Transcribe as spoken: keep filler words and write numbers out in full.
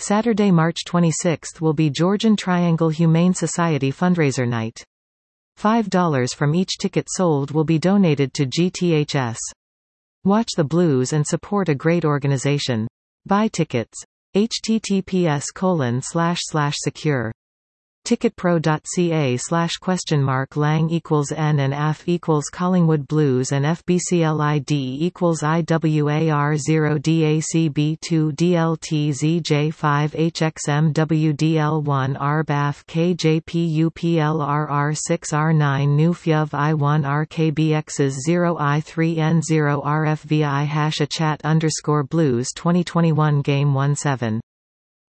Saturday, March twenty-sixth will be Georgian Triangle Humane Society fundraiser night. five dollars from each ticket sold will be donated to G T H S. Watch the Blues and support a great organization. Buy tickets. https colon slash slash secure. ticketpro.ca slash question mark lang equals n and af equals Collingwood Blues and fbclid equals iwar zero dacb two dltzj five hxmwdl one rbaf kjpuplrr six r nine newfyov I one rkbxs zero i three n zero rfvi hash a chat underscore blues twenty twenty-one game one seven.